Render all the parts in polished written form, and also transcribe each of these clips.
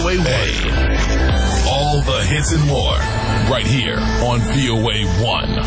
VOA 1. All the hits and more, right here on VOA 1.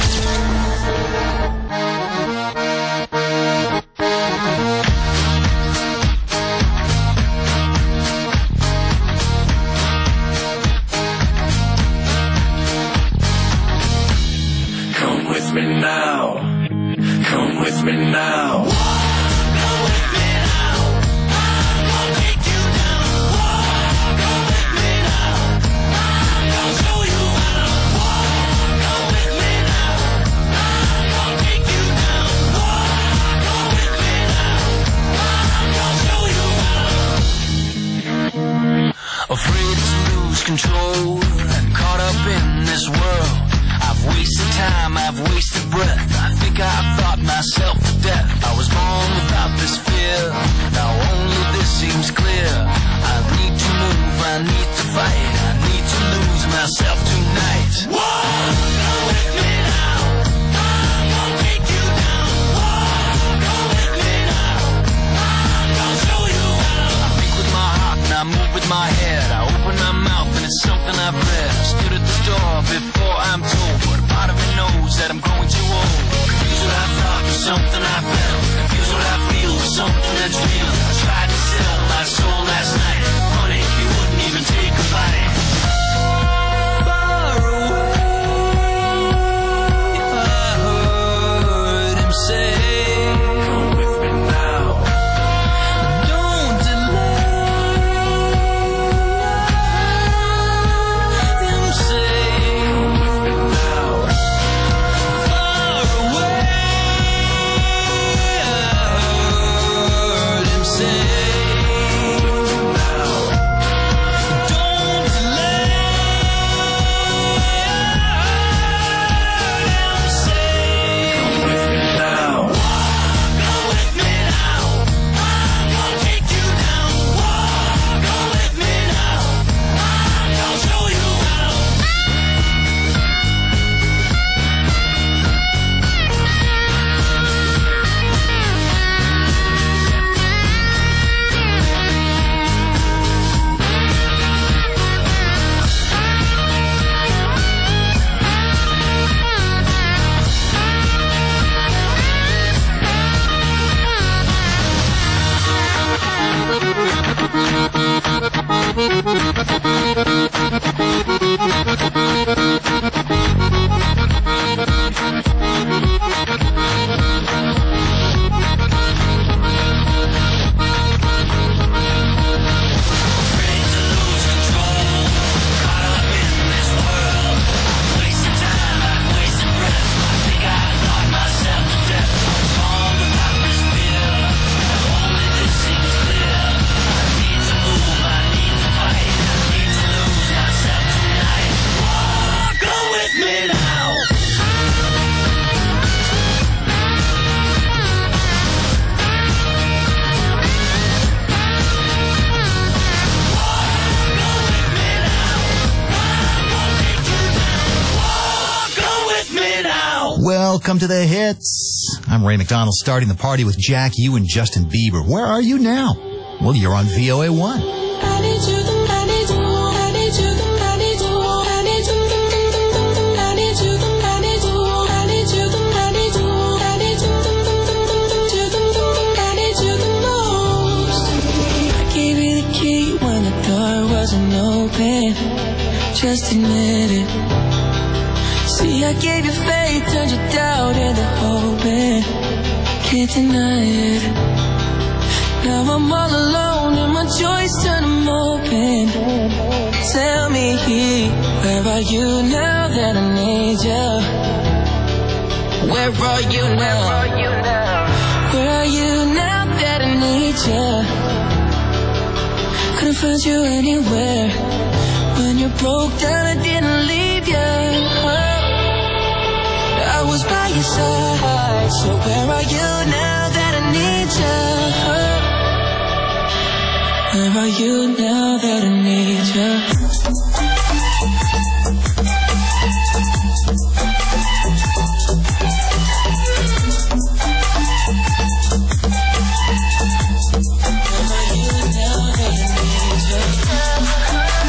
Come with me now. Come with me now. Come with me now. I'm gonna take you down. Come with me now. I'm gonna show you how. Come with me now. I'm gonna take you down. Come with me now. I'm gonna show you how. Afraid to lose control and caught up in this world. I've wasted time, I've wasted breath. I think I've thought myself to death. I was born without this fear. Now only this seems clear. I need to move, I need to fight. I need to lose myself tonight. Whoa, come with me now. I'm gonna take you down. Whoa, come with me now. I'm gonna show you how. I think with my heart and I move with my head. I open my mouth and it's something I've read. I stood at the door before I'm told, but a part of me knows that I'm growing too old. Confused what I thought with something I felt. Confused what I feel with something that's real. I tried to sell my soul last night. Funny, you wouldn't even take a bite. Far away, I heard him say, come with me now. Don't delay. Him say, come with me now. Far away, I heard him say, come with me now. Don't delay. Him say, come with me now. Come with me now. I'm gonna take you down. Come with me now. I'm gonna show you how. Afraid to lose control, caught up in this world. Wasting time, I've wasted breath. I think I thought myself to death. I was born without this fear. Only this seems clear. I need to move, I need to fight. I need to lose myself tonight. Come with me now. Come with me now. Welcome to the hits. I'm Ray McDonald, starting the party with Jack, you, and Justin Bieber. Where are you now? Well, you're on VOA 1. I gave you the key when the door wasn't open. Just admit it. See, I gave you faith, turned your doubt into hope. Can't deny it. Now I'm all alone and my joys turn them open. Tell me, where are you now that I need you? Where are you now? Where are you now that I need you? Couldn't find you anywhere. When you broke down, I didn't leave you. I was by your side. So where are you now that I need you? Where are you now that I need you? Where are you now that I need you?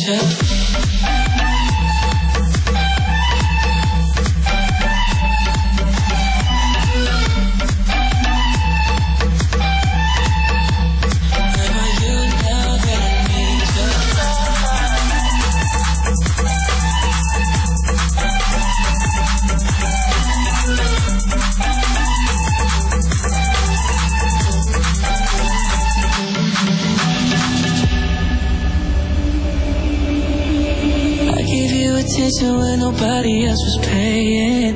nature. Attention when nobody else was paying.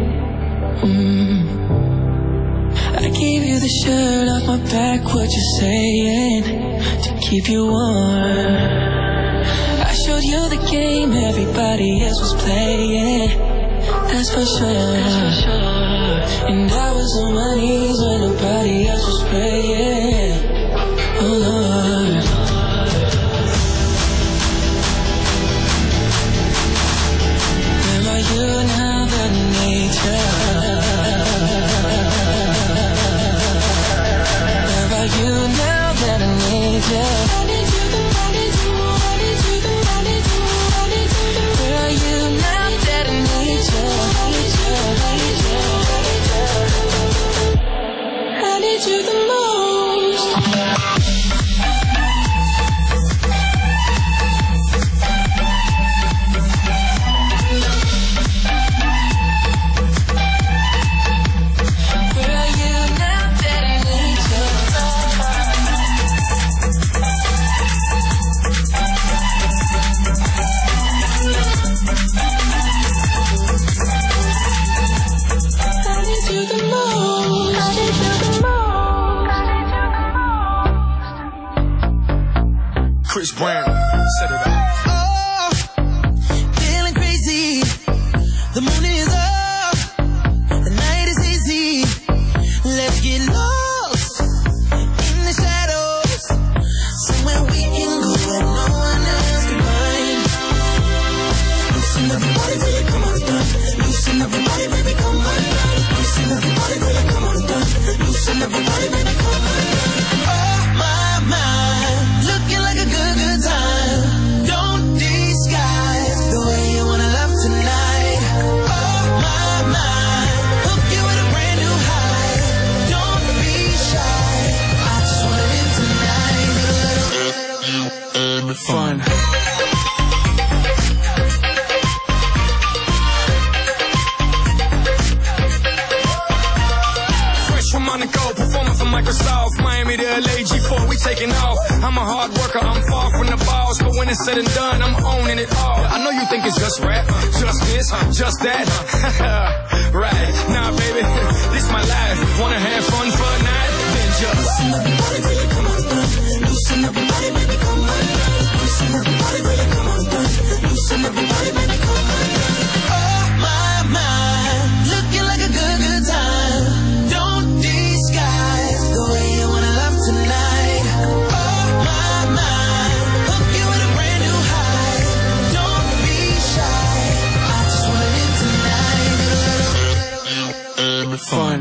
I gave you the shirt off my back, what you saying, to keep you warm. I showed you the game everybody else was playing, that's for sure. And I was on my knees when nobody else was praying. Oh Lord. You now the nature. Where are you now that I need you? I need you, I need you, I need you, I need you, I need you. Where are you now that I need you? I need you, I need you, I need you the most. Chris Brown, set it up. Oh, feeling crazy. The moon is up. The night is easy. Let's get lost in the shadows. Somewhere we can go where no one else can find. Loosen everybody till you come undone. Loosen everybody, baby, come undone. Loosen everybody till you come undone. Loosen everybody, baby, come undone. Oh, my mind, looking like a good time. Don't disguise the way you wanna love tonight. Oh, my mind, hook you with a brand new high. Don't be shy, I just wanna live tonight. Fun. From Monaco, performing for Microsoft, Miami to LA, G4, we taking off. I'm a hard worker, I'm far from the boss, but when it's said and done, I'm owning it all. I know you think it's just rap, just this, just that. Right, nah baby, this my life. Wanna have fun for a night? Then just loosen everybody till you come undone. Loosen everybody, baby, come undone. Loosen everybody, baby, come undone. Loosen everybody, baby, come undone. Oh, my mind, looking like a good time. Don't disguise the way you wanna love tonight. Oh, my mind, hook you with a brand new high. Don't be shy, I just wanna live tonight. Fun.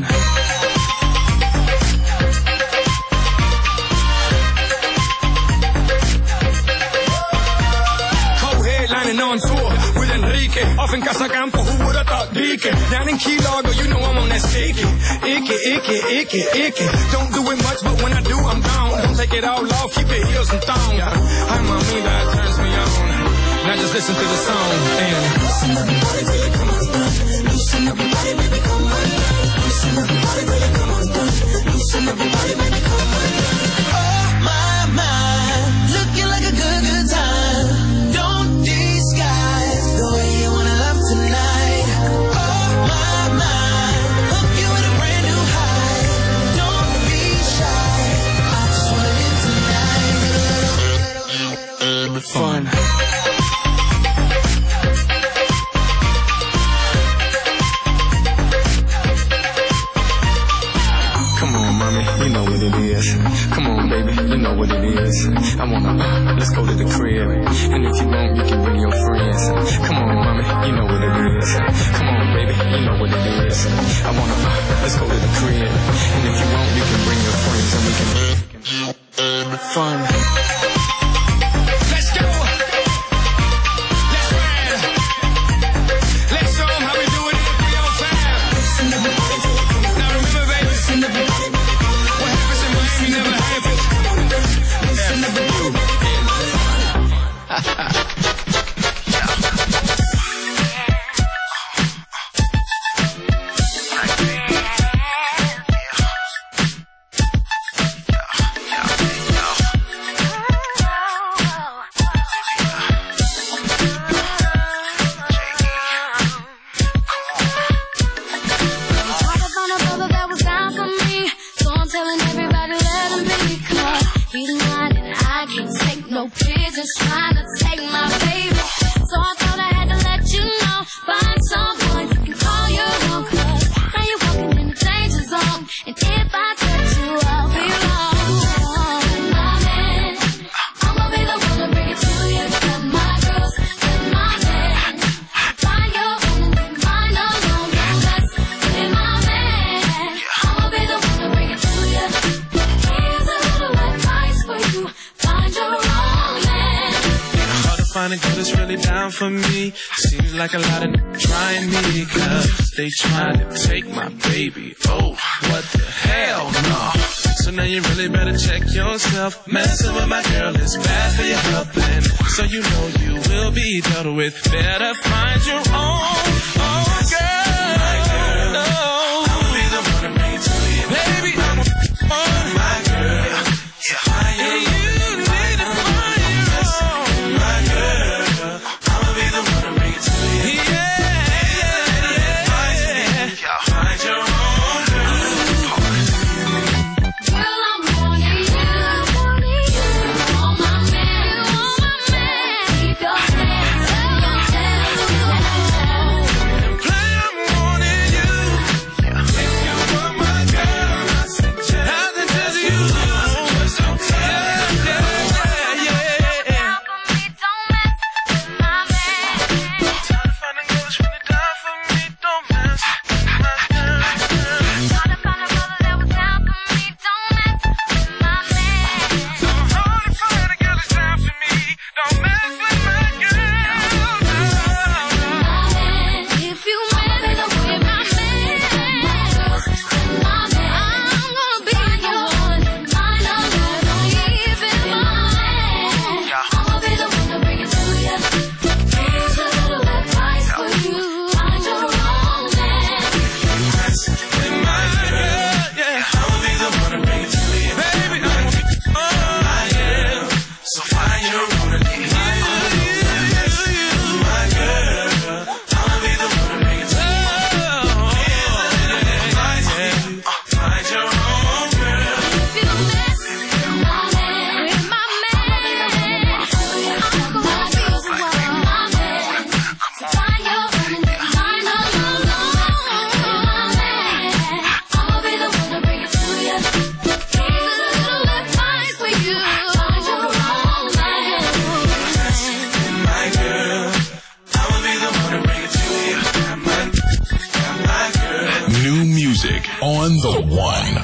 Co-headlining on tour with Enrique. Off in Casa Campo, who would have thought Dique? Down in Key Largo, you know I'm on that sticky. Icky. Don't do it much, but when I do, I'm down. Don't take it all off, keep your heels and thong. I'm a me that turns me on. Now just listen to the song and loosen everybody till you come undone. Loosen everybody, baby, come undone. Loosen everybody till you come undone. Loosen everybody, baby, come undone. Oh, my mind, looking like a good time. Don't disguise the way you wanna love tonight. Oh, my mind, hook you with a brand new high. Don't be shy, I just wanna live tonight. Fun. Come on, mommy, you know what it is. Come on, baby, you know what it is. I wanna, let's go to the crib. And if you want, you can bring your friends. Come on, mommy, you know what it is. Come on, baby, you know what it is. I wanna, let's go to the crib. And if you want, you can bring your friends and we can fun. Let's go. just trying to take my baby. So I thought I had to let you know. Find someone you can call your own, 'cause now you're walking in the danger zone. And if I touch you, I'll be wrong. My man, I'ma be the one to bring it to you. Let my girls, let my man find your own and leave mine alone. Don't mess with my man. I'ma be the one to bring it to you. Here's a little advice for you. Find your own man. Hard to find a girl that's really down for me. Seems like a lot of trying me, 'cause they trying to take my baby. Oh, what the hell, no. So now you really better check yourself. Messing with my girl is bad for your health, and so you know you will be dealt with. Better find your own, girl. My girl, no. I'll be the one to bring it to you. Baby, I'm my girl. Yeah, find your own. On the one.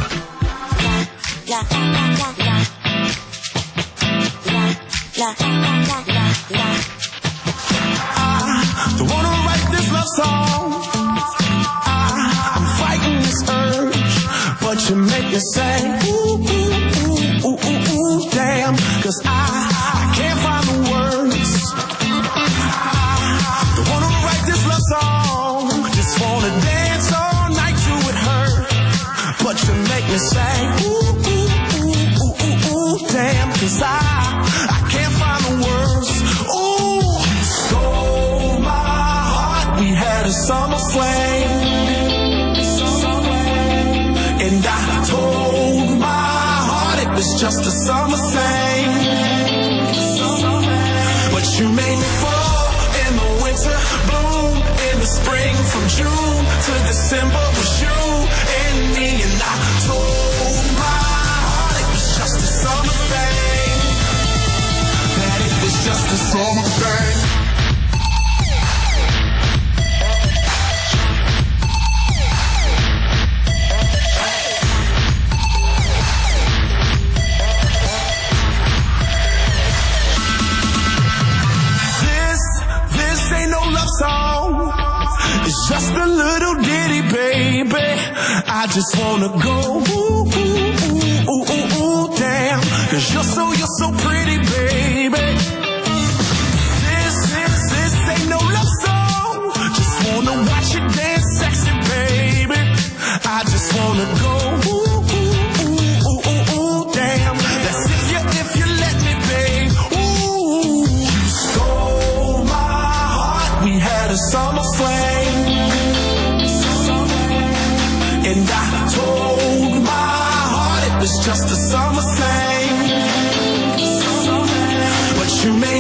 The one who write this love song. I'm fighting this urge, but you make me say, ooh, ooh, ooh, ooh, ooh, ooh, damn, 'cause I can't find the words. The one who write this love song, just wanna dance all night to it hurt, but you make me say, ooh, ooh, ooh, ooh, ooh, ooh, damn, 'cause I can't find the words. Ooh, stole my heart, we had a summer flame, and I told my heart it was just a summer thing, but you made me fall in the winter, bloom in the spring, from June to December was you and me, and I told my heart it was just a summer thing, that it was just a summer thing. This ain't no love song, it's just a little ditty, baby. I just wanna go ooh, ooh, ooh, ooh, ooh, ooh, damn, 'cause you're so pretty, baby. This ain't no love song, just wanna watch you dance sexy, baby. I just wanna go ooh, ooh, ooh, ooh, ooh, ooh, damn. That's if you let me, babe. Ooh, you stole my heart, we had a summer flame, and I told my heart it was just a summer thing, but you made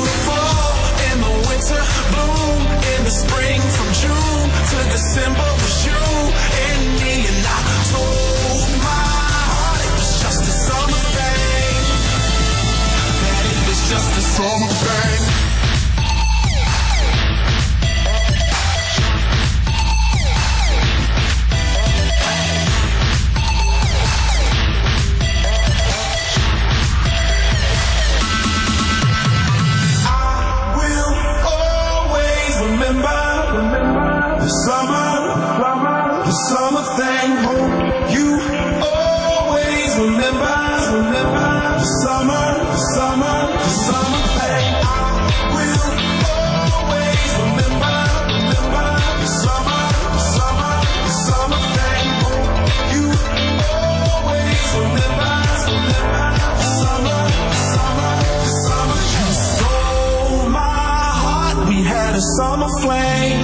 the summer thing. Hope you always remember the summer thing. I will always remember the summer thing. Hope you always remember the summer. You stole my heart. We had a summer flame.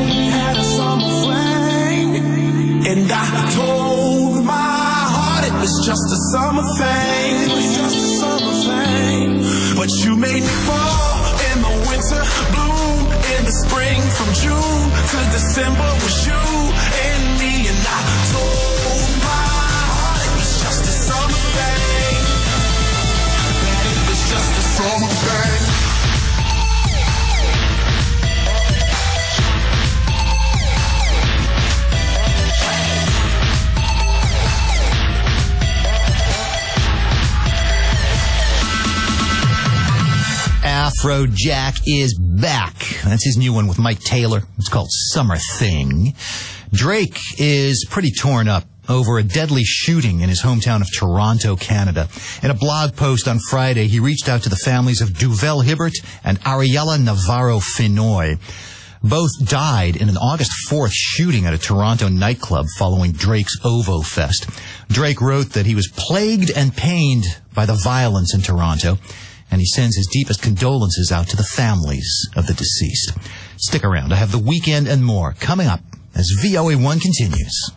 And I told my heart it was just a summer thing. But you made me fall in the winter, bloom in the spring. From June to December was you and me. And I told my heart it was just a summer thing. That it was just a summer thing. Afrojack is back. That's his new one with Mike Taylor. It's called Summer Thing. Drake is pretty torn up over a deadly shooting in his hometown of Toronto, Canada. In a blog post on Friday, he reached out to the families of Duvel Hibbert and Ariella Navarro-Finoy. Both died in an August 4th shooting at a Toronto nightclub following Drake's OVO Fest. Drake wrote that he was plagued and pained by the violence in Toronto, and he sends his deepest condolences out to the families of the deceased. Stick around. I have The Weekend and more coming up as VOA1 continues.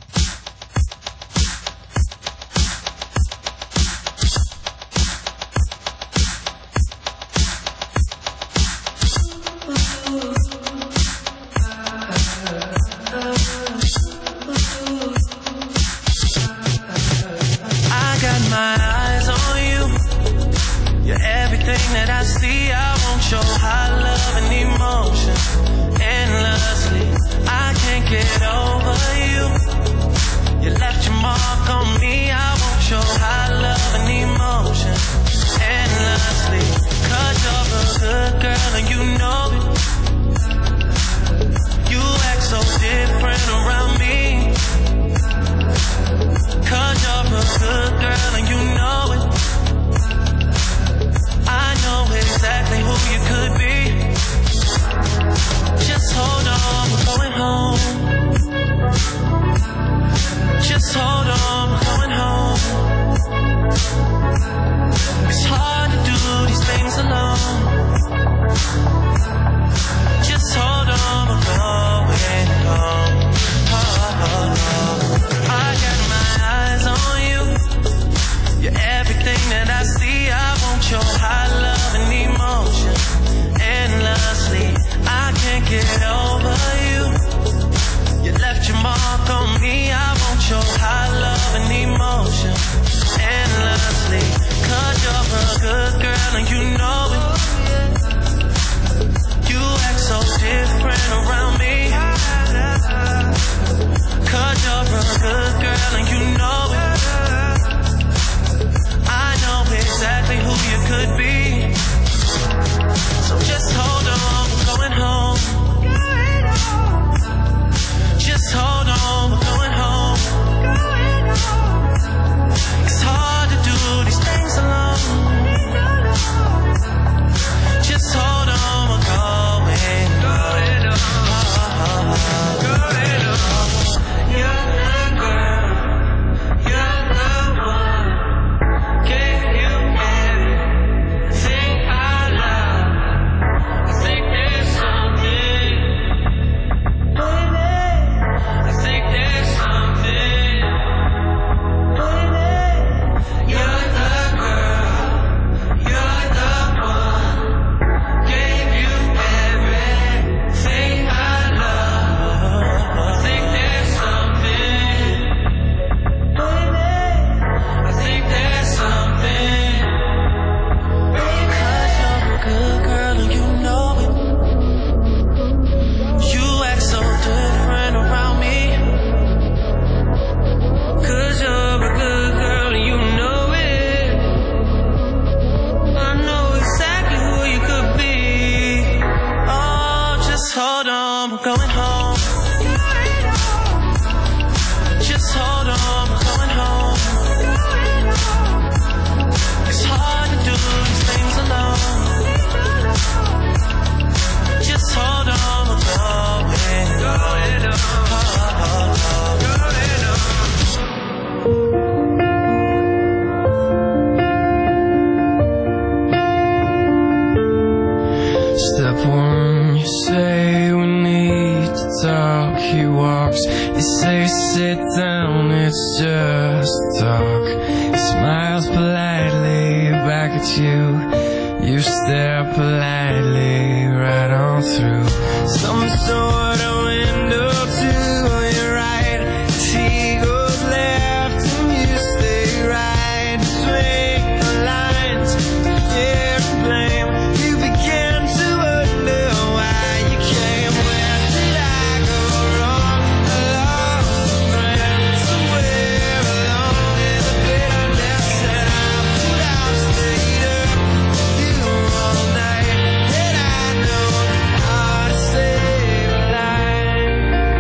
say we need to talk, he walks. You say sit down, it's just talk. He smiles politely back at you. You stare politely right on through some sort of window to your right. She goes left and you stay right between the lines. Fear and blame. You begin to wonder why you came. Where did I go wrong? I lost a friend somewhere along in the bitterness, and I put out stayed up you all night, and I know how to save a life.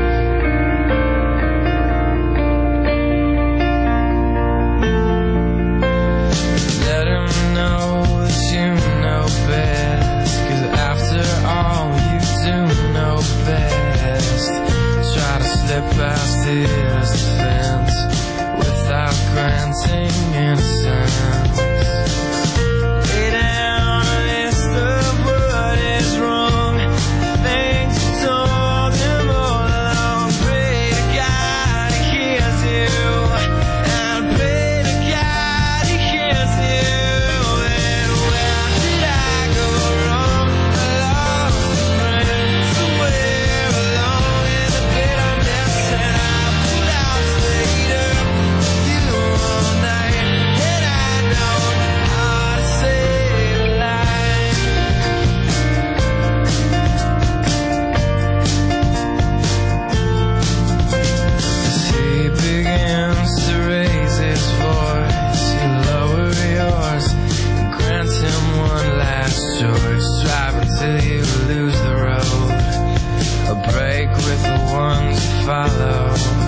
Let him know that you know best, 'cause after all you do know best. Try to slip past his defense without granting innocence. Lay down a list of what is wrong, things you told him all along. Pray to God he hears you, and pray to God he hears you. And where did I go wrong? I lost a friend somewhere along in the bitterness, and I put out stayed up you all night, and I know how to save a life. As he begins to raise his voice, you lower yours and grant him one last choice. Drive until you lose the road, a break with the ones you follow.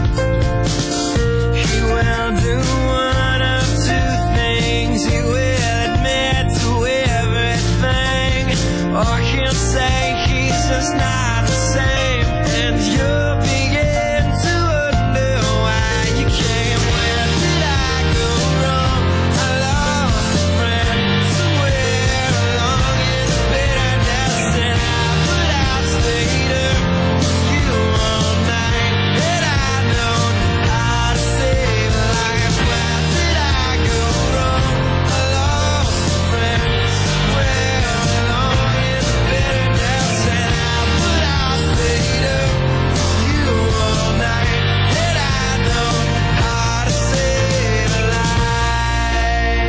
He will do one of two things. He will admit to everything, or he'll say he's just not the same, and you'll begin to wonder why you came. Where did I go wrong? I lost a friend somewhere along in the bitterness, and I put out stayed up you all night, and I know how to save a life. Where did I go wrong? I lost a friend somewhere along in the bitterness, and I put out stayed up you all night, and I know how to save a life.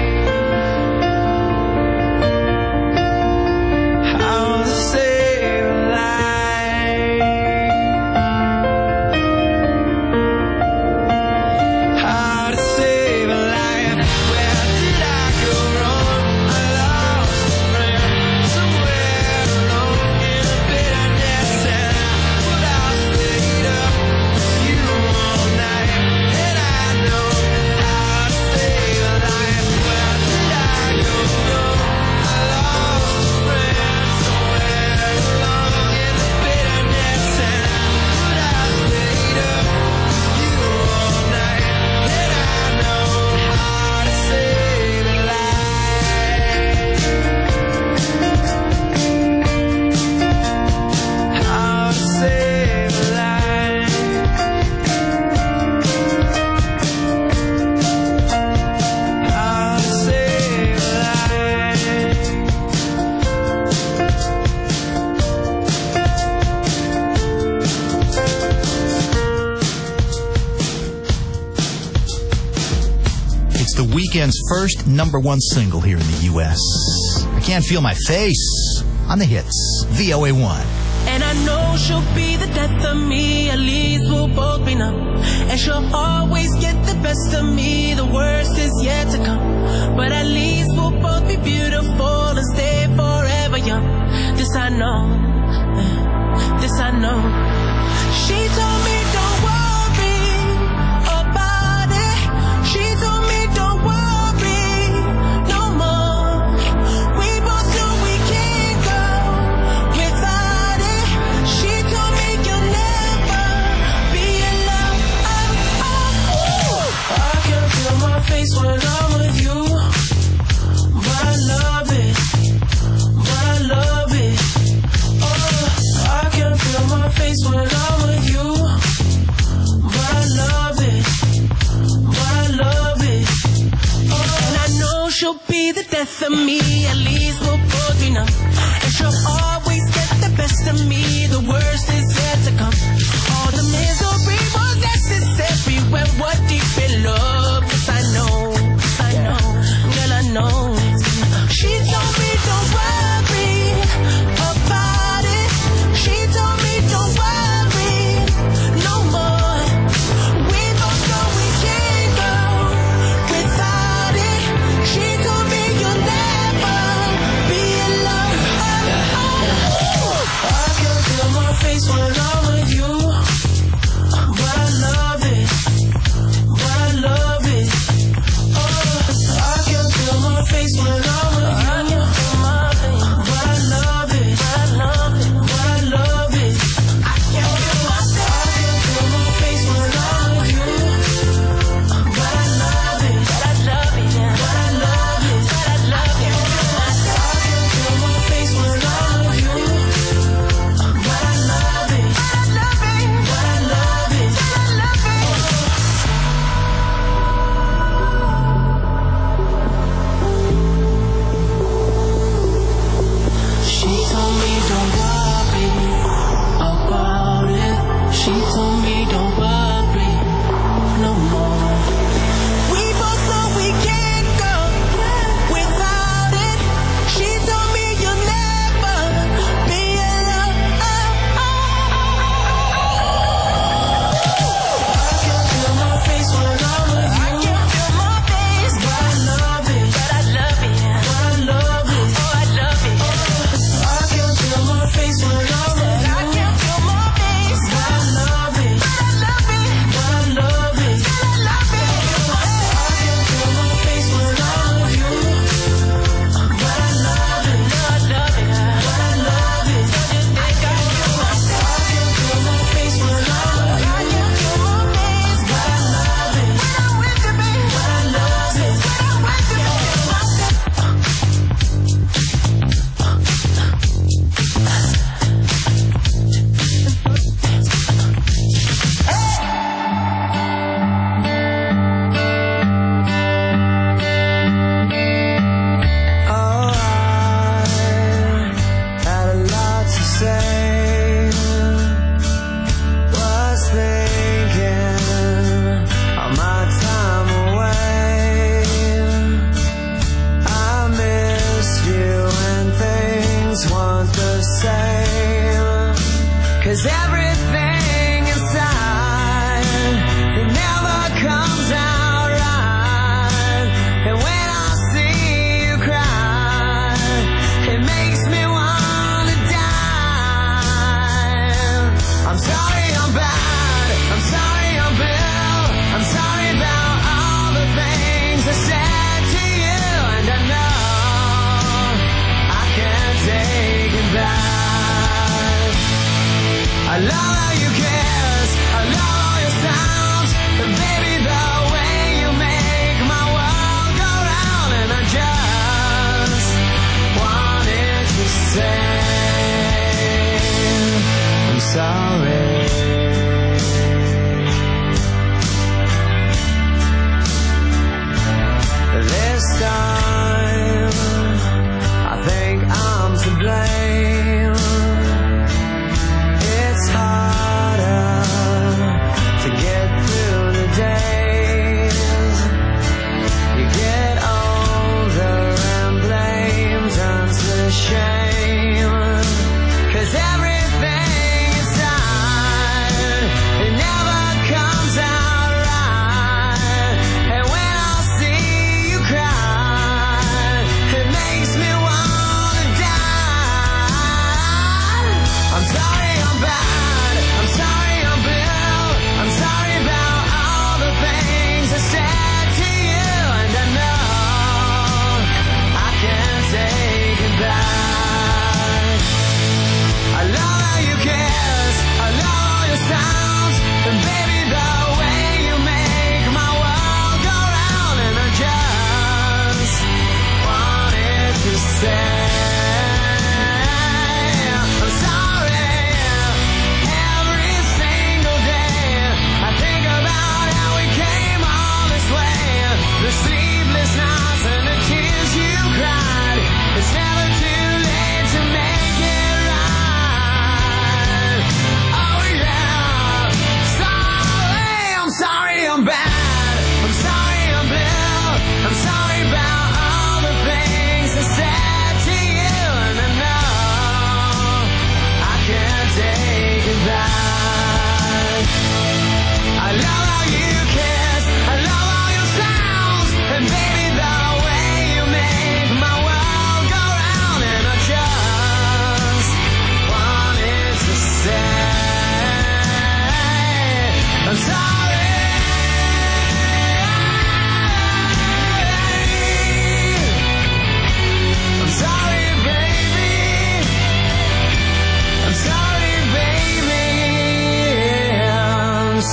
How to save a life. How to save a life. Where did I go wrong? I lost a friend somewhere along in the bitterness, and I put out stayed up you all night, and I know how to save a life. Where did I go wrong? I lost a friend somewhere along in the bitterness, and I put out stayed up you all night, and I know how to save a life. How to save a life. How to save a life. It's the weekend's first #1 single here in the U.S. I Can't Feel My Face on the hits. VOA1. And I know she'll be the death of me, at least we'll both be numb. And she'll always get the best of me, the worst is yet to come. But at least we'll both be beautiful and stay forever young. This I know, this I know. She told me don't worry about it. She told me don't worry no more. We both know we can't go without it. She told me you'll never be alone. I can feel my face when I'm with you, but I love it, but I love it. Oh, face when I'm with you. But I love it. But I love it. Oh, and I know she'll be the death of me. At least we'll both be numb. And she'll always get the best of me. The worst is yet to come. All the misery was necessary when we're deep in love. 'Cause I know, girl, I know. She told me don't worry about it. She told me don't worry no more. We both know we can't go without it. She told me you'll never be alone. I can feel my face when I'm with you. But I love it. But I love it. Oh, I can feel my face when I'm with you. But I love it. But I love it. But I love it. I can feel my face when I'm with you. But I love it. But I love it. But I love it. But I love it. I can feel my face when I'm with you. But I love it. But I love it. But I love it. But I love it. She told me don't worry about it. She told me don't worry no more. We both know we can't go without it. She told me you'll never be alone. I can feel my face when I'm with you. I can feel my face. But I love it. But I love it. But I love it. Oh, I love it. I can feel my face when I'm with you. I can feel my face. But I love it. But I love it. But I love it. But I love it. I can feel my face when I'm with you. But I love it. But I love it. But I love it. I can feel my face when I'm with you. I can feel my face. But I love it. When I'm with you, baby. But I love it. When I'm with you, oh, I had a lot to say. Was thinking of my time away. I missed you and things weren't the same. 'Cause everything inside, it never comes out right. And when I see you cry, it makes me wanna die. I'm sorry I'm bad. I'm sorry I'm Bill. I'm sorry about all the things I said to you. And I know I can't take it back. I love how you kiss. I love all your sounds. And baby, the way you make my world go round. And I just wanted to say I'm sorry. This time I think I'm to blame. It's harder to get through the days. You get older and blame turns to shame. 'Cause everything inside, it never comes out right. And when I see you cry, it makes me wanna die. I'm sorry I'm bad. I'm sorry I'm Bill. I'm sorry about all the things I said to you. And I know I can't take it back. I love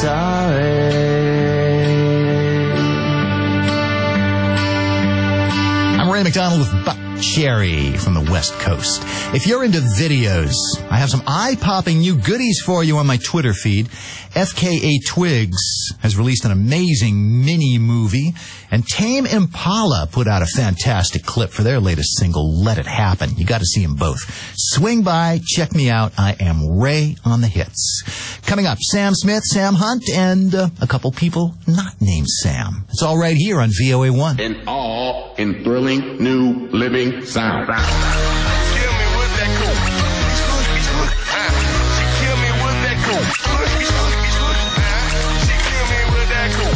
I'm Ray McDonald with Buck Cherry from the West Coast. If you're into videos, I have some eye-popping new goodies for you on my Twitter feed. FKA Twigs has released an amazing mini-movie, and Tame Impala put out a fantastic clip for their latest single, Let It Happen. You got to see them both. Swing by, check me out. I am Ray on the Hits. Coming up, Sam Smith, Sam Hunt, and a couple people not named Sam. It's all right here on VOA1. And all in thrilling new living sound. Kill me with that cool. She kill me with that cool. She kill me with that cool.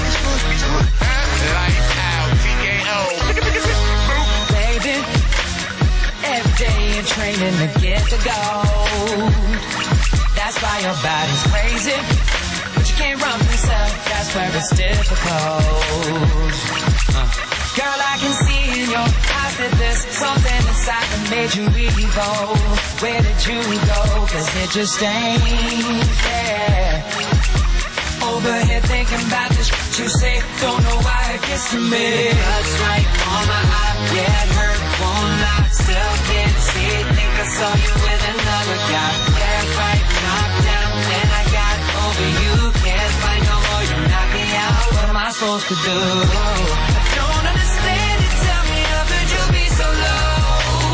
Lights out, TKO. Baby, every day you're training to get to go. That's why your body's crazy, but you can't run from yourself. That's where it's difficult. Girl, I can see in your eyes that there's something inside that made you evolve. Where did you go? 'Cause it just ain't fair. Over here thinking about the shit you say. Don't know why it gets to me. Blood's right on my eye. Yeah, it hurt, won't lie. Still can't see it. Think I saw you with another guy. Yeah, right, knocked down. Then I got over you. Can't fight no more. You knock me out. What am I supposed to do? I don't understand it. Tell me, how could you be so low?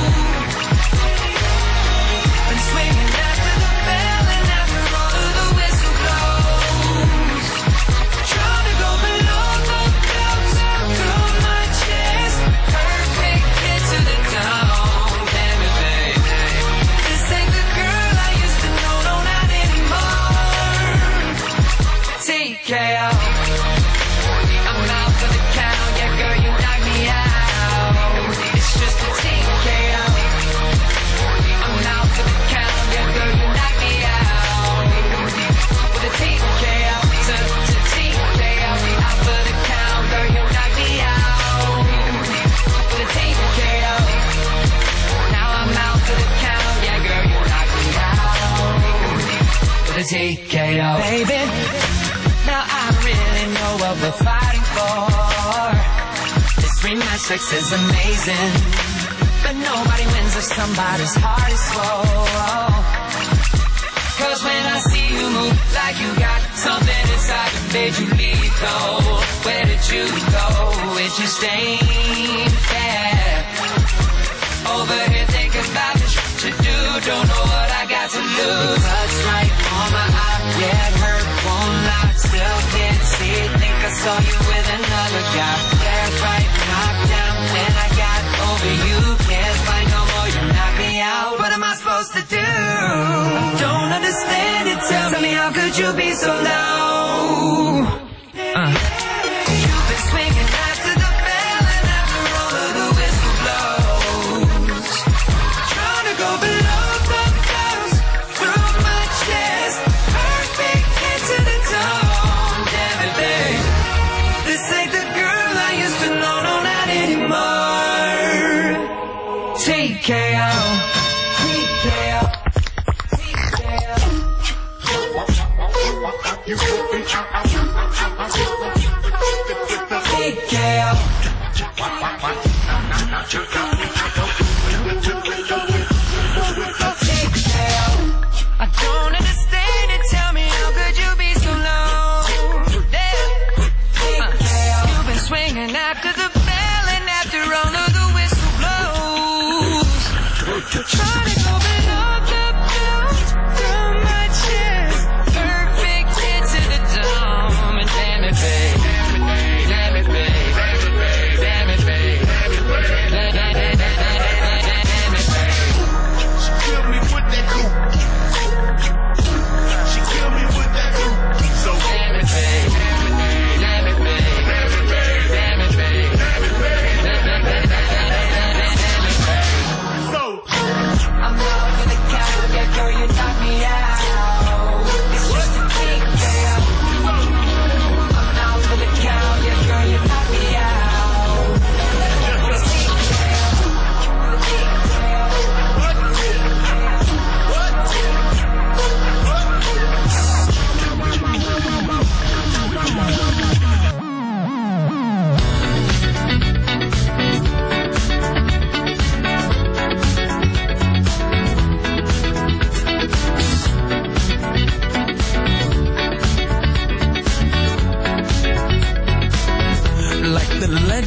Been swinging after the bell and after all of the whistle blows. Trying to go below the belt through my chest. Perfect hit to the dome. Damn it, baby. This ain't the girl I used to know. No, not anymore. TKO. I'm out for the count. Yeah, girl, you knock me out. It's just a TKO. I'm out for the count. Yeah, girl, you knock me out. With a TKO to TKO. Out for the count. Girl, you knock me out. With a TKO. Now I'm out for the count. Yeah, girl, you knock me out. With a TKO. Baby, now I really know what we're fighting for. This rematch sex is amazing, but nobody wins if somebody's heart is slow. 'Cause when I see you move like you got something inside that made you lethal, where did you go? It just ain't fair. Over here thinking about the shit you do. Don't know what I got to lose. Blood's right on my eye. Yeah, it hurt, won't lie. Still can't see it. Think I saw you with another guy. Yeah, right, knocked down. Then I got over you. Can't fight no more. You knock me out. What am I supposed to do? Don't understand it. Tell me, how could you be so low? You've been swinging after the bell and after all of the whistle blows. Trying to go below the belt through my chest. Perfect hit to the dome. Damn it, babe. This ain't the girl I used to know. No, not anymore. TKO. TKO. TKO. I don't understand it. Tell me, how could you be so low? You've been swinging after the bell and after all of the whistle blows. Trying to go below the belt through my chest. Perfect hit to the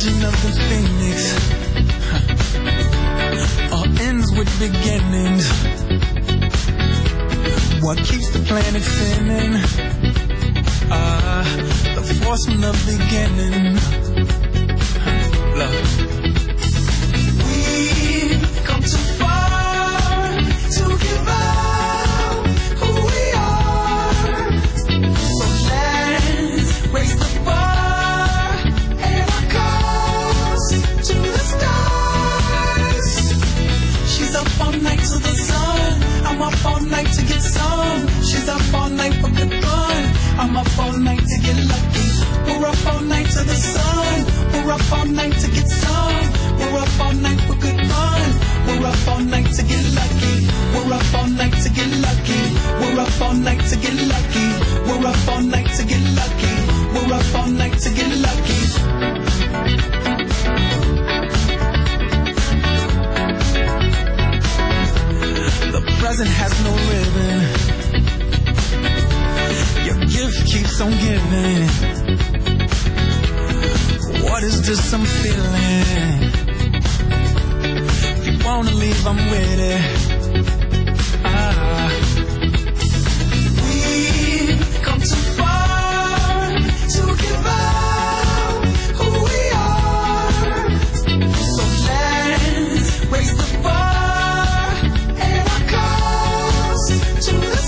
vision of the phoenix all ends with beginnings. What keeps the planet spinning? The force from the beginning. Love. We've come too far to give up who we are. So let's raise the bar and our cause to the stars. She's up all night to the sun. I'm up all night to get some. She's up all night for good fun. I'm up all night to get lucky. We're up all night to the sun. We're up all night to get some. We're up all night for good fun. We're up all night to get lucky. We're up all night to get lucky. We're up all night to get lucky. We're up all night to get lucky. We're up all night to get lucky. The present has no ribbon. Your gift keeps on giving. What is this I'm feeling? If you wanna leave, I'm with it. We've come too far to give up who we are. So let's raise the bar and our cause to the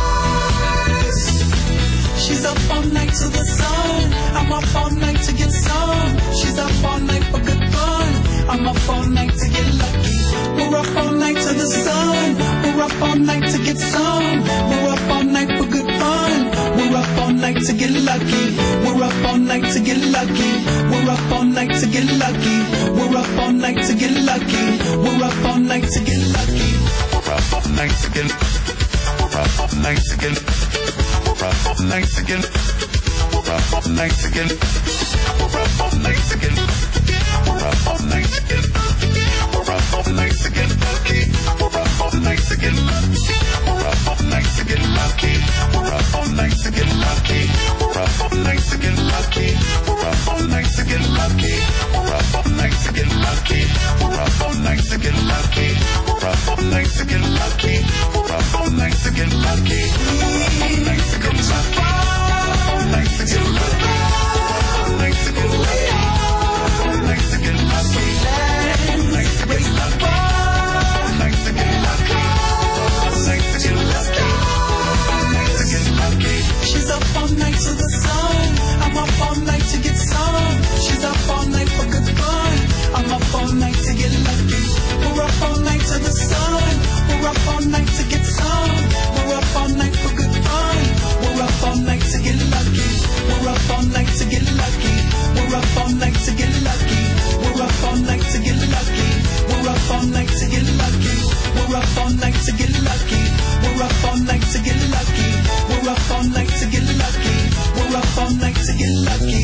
stars. She's up all night to the sun. I'm up all night to get some. She's up all night for good fun. I'm up all night to get lucky. We're up all night to the sun. We're up all night to get some. We're up all night for good fun. We're up all night to get lucky. We're up all night to get lucky. We're up all night to get lucky. We're up all night to get lucky. We're up all night to get lucky. We're up all night to get. We're up all night to get. We're up all night to get. We're up all night to get. We're up all night to get. We're up all night to get. We're up all night to get lucky. We're up all night to get lucky. We're up all night to get lucky. We're up all night to get lucky. We're up all night to get lucky. We're up all night to get lucky. We're up all night to get lucky. We're up all night to get lucky. We're up all night to get lucky. We're up all night to get lucky. We're up all night to get lucky. All night to get lucky. All night to get lucky. All night to get lucky. All night to get lucky. All night to get lucky. All night to get lucky. All night to get lucky. She's up all night to the sun. I'm up all night to get some. She's up all night for good fun. I'm up all night to get lucky. We're up all night to the sun. We're up all night to get some. We're up all night for good fun. We're up all night to get lucky. We're up all night to get lucky. We're up all night to get lucky. We're up all night to get lucky. We're up all night to get lucky. We're up all night to get lucky. We're up all night to get lucky. We're up all night to get lucky. We're up all night to get lucky.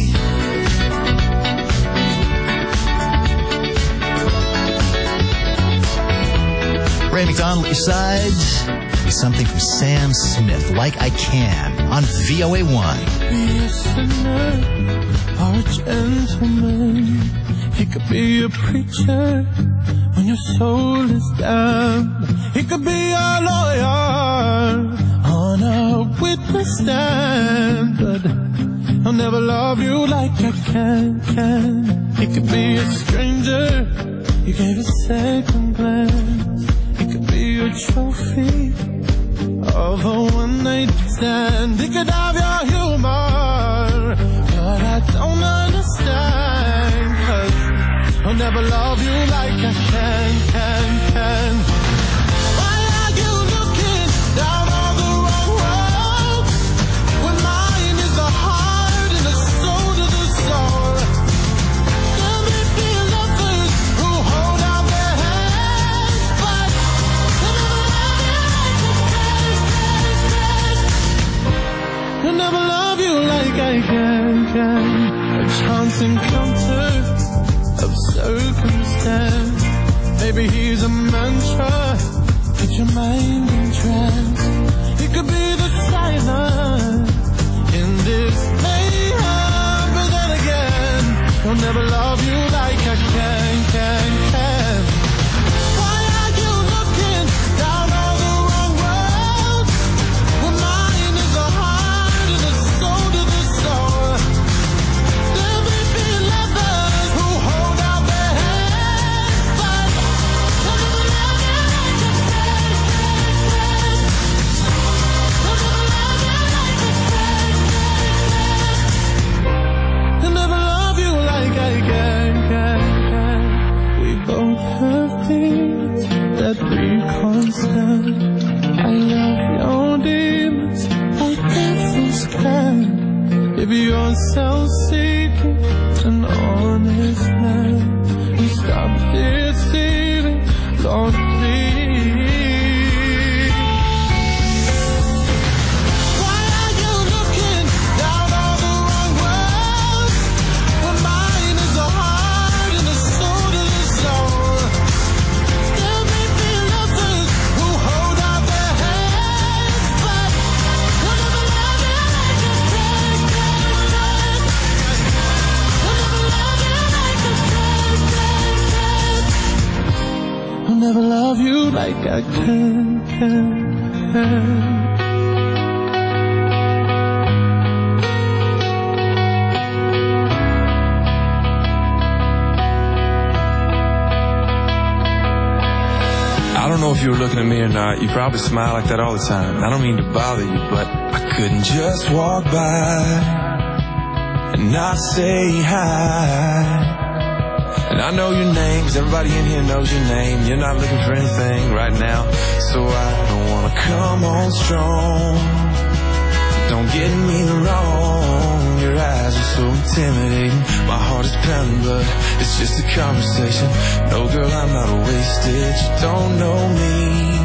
Ray McDonald at your side with something from Sam Smith, Like I Can, on VOA1. Be a sinner or a gentleman. He could be a preacher when your soul is down. He could be a lawyer on a witness stand, but I'll never love you like I can. He could be a stranger you gave a second glance. He could be a trophy of a one-night stand. He could have your humor, but I don't understand, 'cause I'll never love you like I can. Why are you looking down on the wrong road when mine is the heart and the soul to the soul? There may be lovers who hold out their hands, but they'll never love you like I can. A chance encounter of circumstance. Maybe he's a mantra, get your mind in trance. He could be the silence in this mayhem, but then again, he'll never love you back then. I don't know if you were looking at me or not. You probably smile like that all the time. I don't mean to bother you, but I couldn't just walk by and not say hi. And I know your name, 'cause everybody in here knows your name. You're not looking for anything right now, so I don't wanna come on strong. Don't get me wrong, your eyes are so intimidating. My heart is pounding, but it's just a conversation. No, girl, I'm not wasted. You don't know me,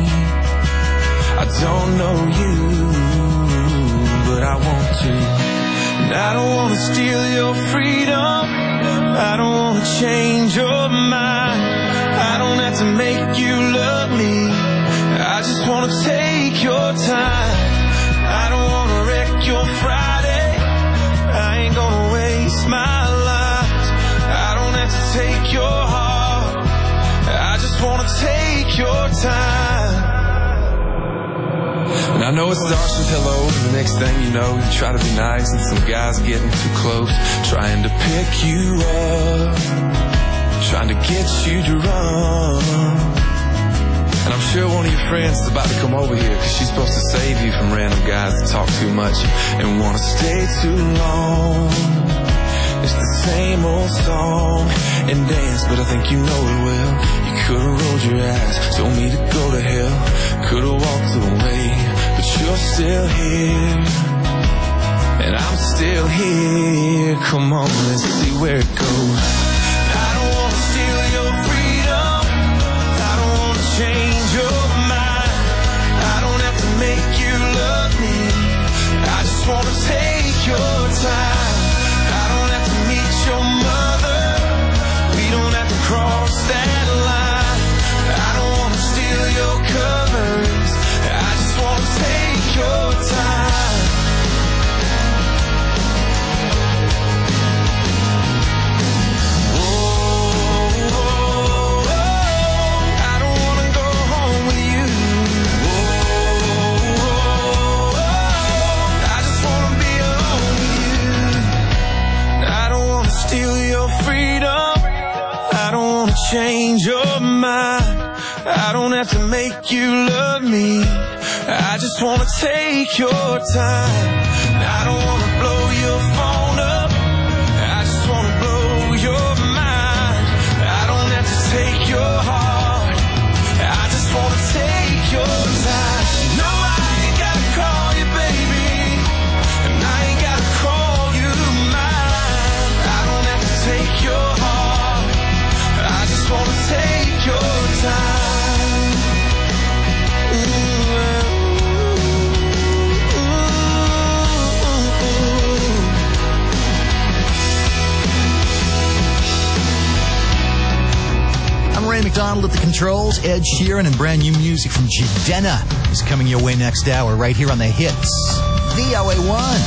I don't know you, but I want to. And I don't want to steal your freedom, I don't want to change your mind. I don't have to make you love me, I just want to take your time. I don't want to wreck your Friday, I ain't gonna waste my life. I don't have to take your heart, I just want to take your time. And I know it starts with hello, and the next thing you know, you try to be nice, and some guy's getting too close, trying to pick you up, trying to get you to run. And I'm sure one of your friends is about to come over here, 'cause she's supposed to save you from random guys that talk too much and want to stay too long. It's the same old song and dance, but I think you know it well. You could've rolled your eyes, told me to go to hell, could've walked away, but you're still here, and I'm still here. Come on, let's see where it goes. I don't want to steal your freedom, I don't want to change your mind. I don't have to make you love me, I just want to take your time. I don't have to meet your mother, we don't have to cross that line. I don't want to steal your covers, I just want to take your time. Change your mind, I don't have to make you love me, I just wanna take your time. I don't wanna blow your phone up, I just wanna blow your mind. I don't have to take your heart, I just wanna take your time. No, I ain't gotta call you baby, and I ain't gotta call you mine. I don't have to take your heart, I just wanna take your time. I'm Ray McDonald at the controls. Ed Sheeran and brand new music from Jidenna is coming your way next hour right here on the hits. VOA1.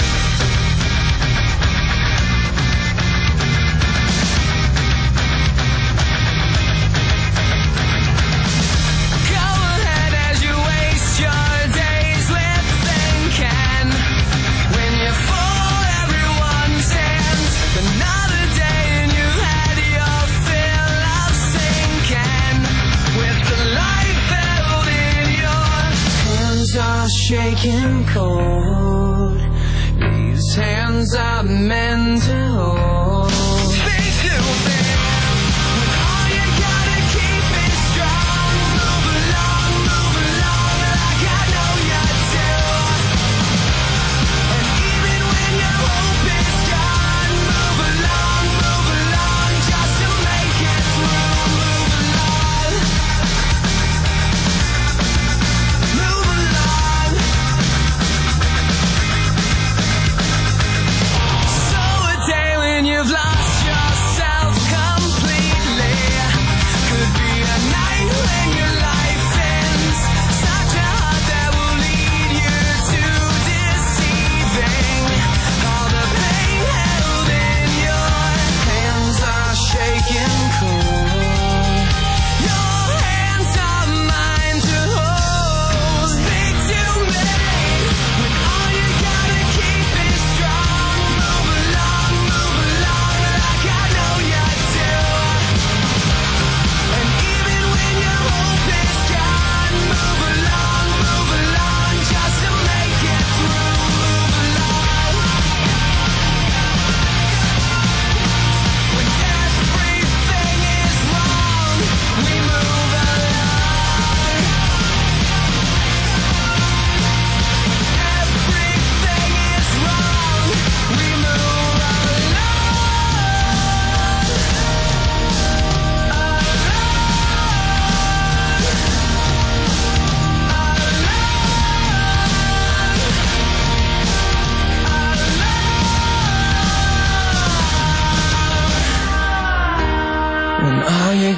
Shaking cold, these hands are meant to hold. Stay still, baby. All you gotta keep is strong. Move along like I know you do. And even when your hope is gone, move along just to make it through. Move along. Move along. So a day when you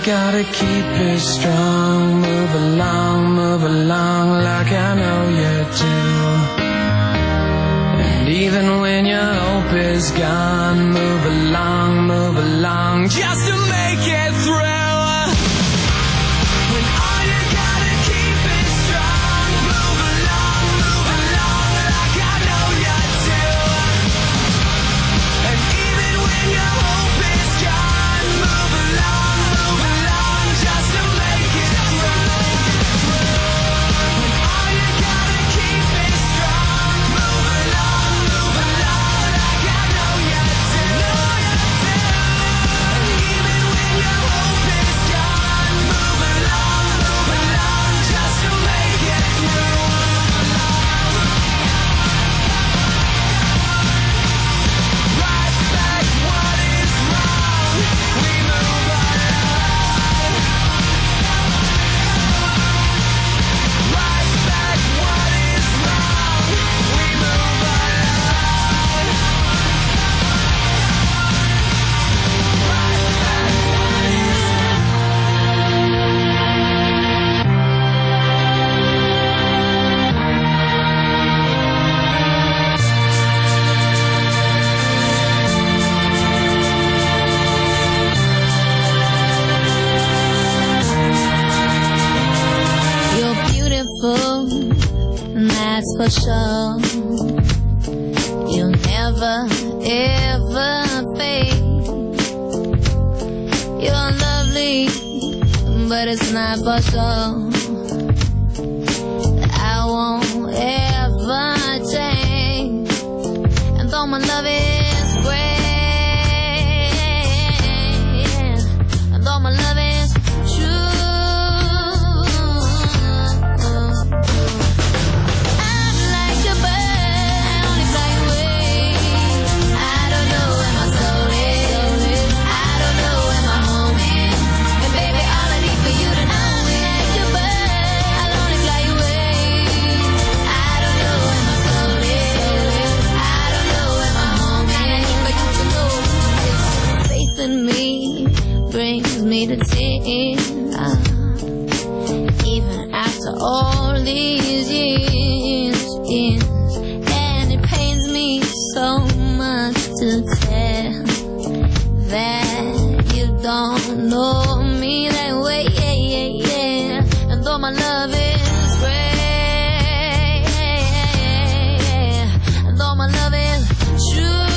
gotta keep it strong. Move along like I know you do. And even when your hope is gone, move along just to make it through. When all you gotta keep it strong, move along like I know you do. And even when your hope is gone, move along just to make it through. When all you gotta keep it strong, move along like I know you do. And even when your hope is gone, move along just to make it through. Right back what is wrong, we move along. Right back what is wrong, we move along. You're beautiful, that's for sure. You'll never, ever fade. You're lovely, but it's not for sure. I won't ever change. And though my love is great, and though my love is true, I'm like a bird, I only fly away. I don't know where my soul is, I don't know where my home is. And baby, all I need for you to know is like a bird, I'll only fly away. I don't know where my soul is, I don't know where my home is. I need for you to know this faith in me brings me to tears. Even after all these years, and it pains me so much to tell that you don't know me that way, and though my love is great, and though my love is true,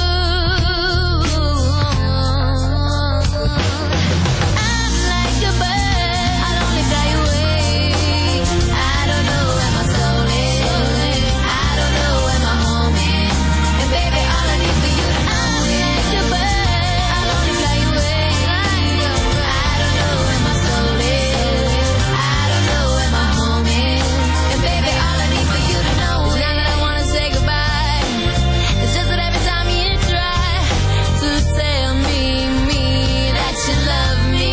I'm like a bird, I'll only fly away. I don't know where my soul is, I don't know where my home is. And baby, all I need for you to know is like a bird, I'll only fly away. I don't know where my soul is, I don't know where my home is. And baby, all I need for you to know is not that I wanna say goodbye. It's just that every time you try to tell me that you love me,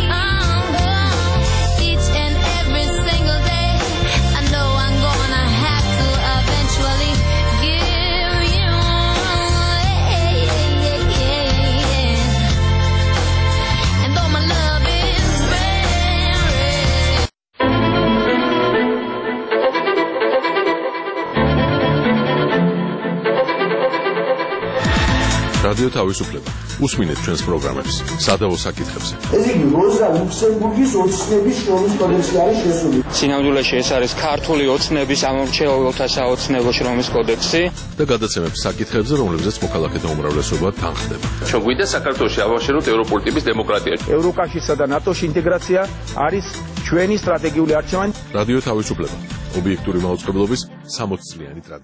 each and every single day, I know I'm gonna have to eventually give you and though my love is rare. რადიო თავისუფლება. უსმინეთ ჩვენს პროგრამებს სადავო საკითხებზე. ეს იგი როზა ლუქსემბურგის ოცნების შრომის კოდექსში არის შესული. სინამდვილეში ეს არის ქართული ოცნების ამომრჩეველთა საოცნებო შრომის კოდექსი და გადაცემებს საკითხებზე, რომლებზეც მოქალაქეთა უმრავლესობა თანხდება. ჩვენ გვინდა საქართველოში ავაშენოთ ევროპული ტიპის დემოკრატია. ევროკავშირსა და ნატოში ინტეგრაცია არის ჩვენი სტრატეგიული არჩევანი. რადიო თავისუფლება. ობიექტური მაუწყებლობის 60 წლიანი ტრადიცია.